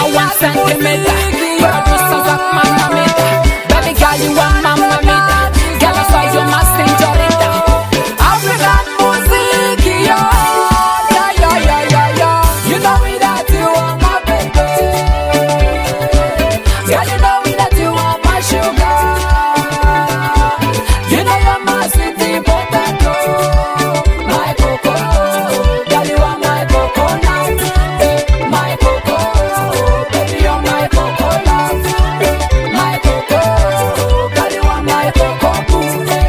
1 centimeter. Producers of Mamma Mia. Baby girl, you are Mamma Mia. Girl, I saw you my señorita. African music, yo. Yeah, yeah, yeah, yeah, yeah. You know me that you are my baby. Girl, you know me that you are my sugar. You know you're my sweetie potato. My coco. Girl, you are my coconut. My coco. Baby, you're my coco love. My coco. Girl, you are my coco boo.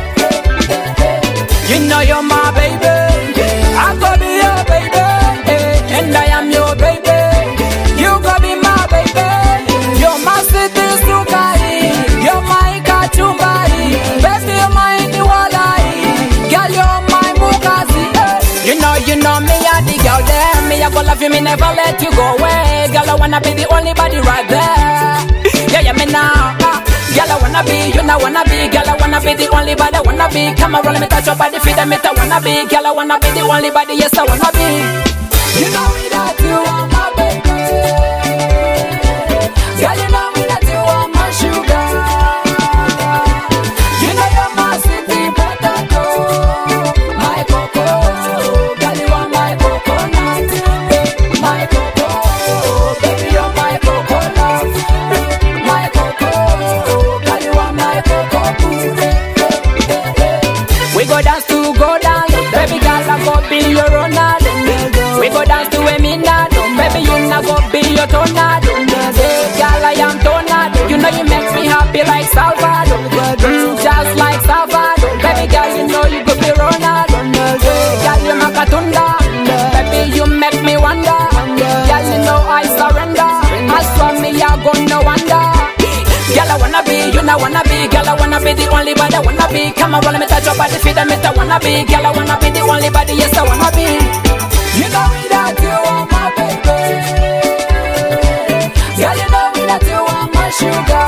You know you're my baby. I could be your baby. And I am your baby. You could be my baby. You're my city sukari. You're my kachumbari. Baby, you're my niwalai. Girl, you're my mukazi. You know me, I the girl there. Me, I go love you, me never let you go away. Girl, I wanna be the only body right there. Yeah, me now. Girl, I wanna be, you know wanna be. Girl, I wanna be the only body, I wanna be. Come on, let me touch your body, feed them, I wanna be. Girl, I wanna be the only body, yes, I wanna be. You know me that you are my baby. Girl, you know me that you are my sugar. You know you're my sweetie potato. My coco. Girl, you are my coconut. My coco. Baby, you're my coco love. My coco. Girl, you are my coco boo. We go dance to go down. Baby girl, I go be your Ronaldo. We go dance to Eminado. Baby, you not go be your Tornado. Hey, girl, I am Tornado. You know you make me happy like Salvador. Just like Salvador. Baby girl, you know you could be Ronaldo. Hey, girl, you make a tunda. Baby, you make me wonder. Girl, you know I surrender. I swear me, I go no wonder. Girl, I wanna be, you know wanna be. Girl, I wanna be the only body, I wanna be. Come on, let me touch your body, feed them, I wanna be. Girl, I wanna be the only body, yes, I wanna be. You know me that you are my baby. Girl, you know me that you are my sugar.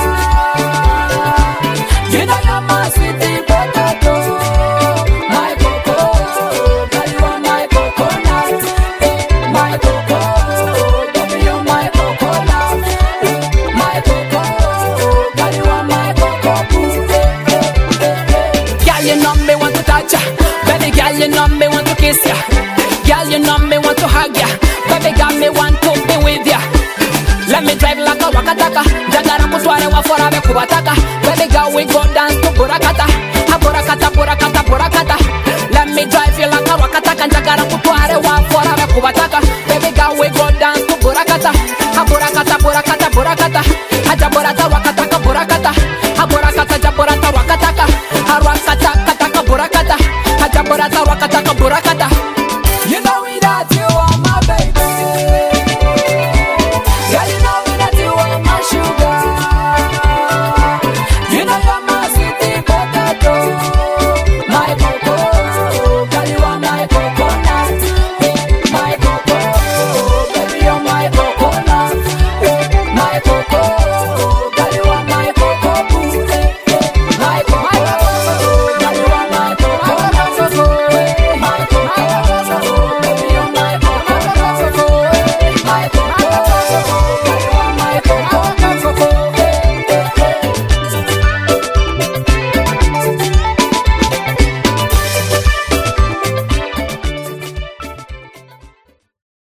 You know you're my sweetie potato. My coco. Girl, you are my coconut. My coco. Baby, you're my coco love. My coco. Girl, you are my coco boo. Girl, you know me want to touch ya. Baby girl, you know me want to kiss ya. Girl, you know me want to hug ya. Baby girl, me want to be with ya. Let me drive like a wakataka. Jagara kutware wa forabe kubataka. Baby girl, we go dance to burakata. Ha burakata, burakata, burakata. Let me drive you like a wakataka. Jagara kutware wa forabe kubataka. Baby girl, we go dance to burakata. Ha burakata, burakata, burakata. Ha jaburata wakataka burakata. Ha burakata, jaburata wakataka. Ha wakataka, kataka burakata. Ha jaburata wakataka burakata.